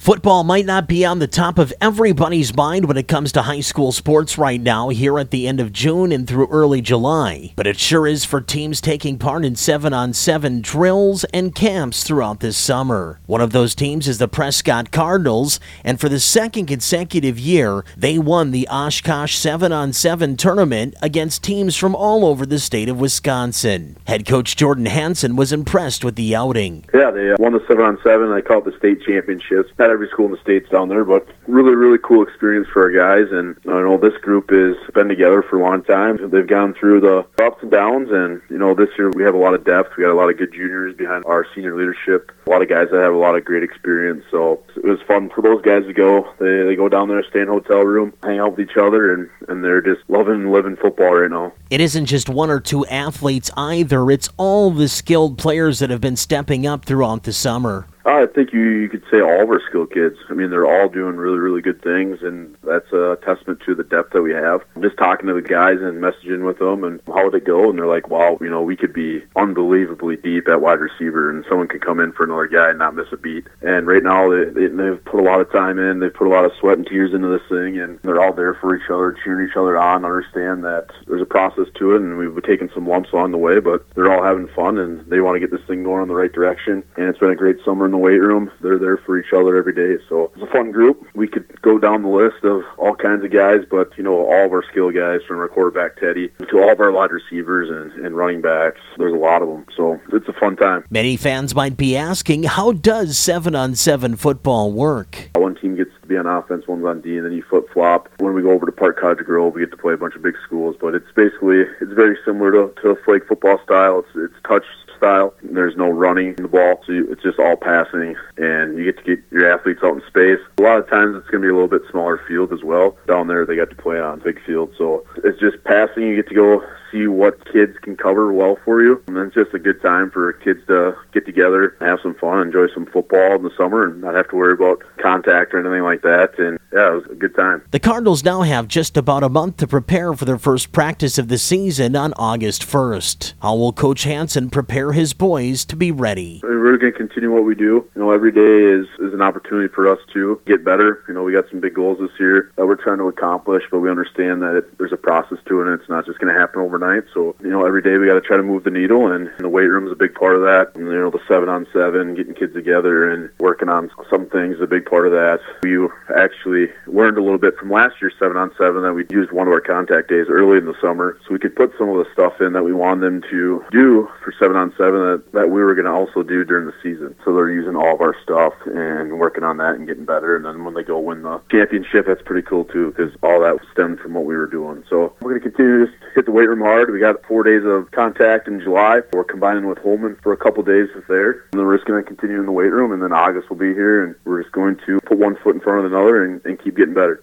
Football might not be on the top of everybody's mind when it comes to high school sports right now here at the end of June and through early July, but it sure is for teams taking part in 7-on-7 drills and camps throughout this summer. One of those teams is the Prescott Cardinals, and for the second consecutive year, they won the Oshkosh 7-on-7 tournament against teams from all over the state of Wisconsin. Head coach Jordan Hansen was impressed with the outing. Yeah, they won the 7-on-7. They call it the state championships. Not every school in the state's down there, but really cool experience for our guys. And I know this group has been together for a long time. They've gone through the ups and downs, and this year we have a lot of depth. We got a lot of good juniors behind our senior leadership. A lot of guys that have a lot of great experience. So it was fun for those guys to go. They go down there, stay in a hotel room, hang out with each other, and they're just loving and living football right now. It isn't just one or two athletes either. It's all the skilled players that have been stepping up throughout the summer. I think you could say all of our skill kids. I mean, they're all doing really good things, and that's a testament to the depth that we have. Just talking to the guys and messaging with them and how would it go, and they're like, wow, we could be unbelievably deep at wide receiver, and someone could come in for another guy and not miss a beat. And right now, they've put a lot of time in. They've put a lot of sweat and tears into this thing, and they're all there for each other, cheering each other on, understand that there's a process to it, and we've taken some lumps along the way, but they're all having fun, and they want to get this thing going in the right direction. And it's been a great summer in the weight room. They're there for each other every day, so it's a fun group. We could go down the list of all kinds of guys, but all of our skill guys, from our quarterback Teddy to all of our wide receivers and running backs, there's a lot of them, so it's a fun time. Many fans might be asking, how does 7-on-7 football work? One team gets to be on offense, one's on D, and then you flip-flop. When we go over to Park Cottage Grove, we get to play a bunch of big schools, but it's very similar to a flag football style. It's touch style. There's no running the ball, so it's just all passing, and you get to get your athletes out in space. A lot of times it's going to be a little bit smaller field as well. Down there they got to play on big field, so it's just passing. You get to go see what kids can cover well for you, and then it's just a good time for kids to get together, have some fun, enjoy some football in the summer, and not have to worry about contact or anything like that. And yeah, it was a good time. The Cardinals now have just about a month to prepare for their first practice of the season on August 1st. How will Coach Hansen prepare his boys to be ready? We're going to continue what we do. Every day is an opportunity for us to get better. We got some big goals this year that we're trying to accomplish, but we understand that there's a process to it, and it's not just going to happen overnight. So, every day we got to try to move the needle, and the weight room is a big part of that. And, the 7-on-7, getting kids together and working on some things is a big part of that. We actually learned a little bit from last year's 7-on-7 that we used one of our contact days early in the summer, so we could put some of the stuff in that we wanted them to do for 7-on-7 that we were going to also do during the season. So they're using all of our stuff and working on that and getting better. And then when they go win the championship, that's pretty cool too, because all that stemmed from what we were doing. So we're going to continue to just hit the weight room hard. We got 4 days of contact in July. We're combining with Holman for a couple days there. And then we're just going to continue in the weight room, and then August will be here, and we're just going to put one foot in front of another and keep getting better.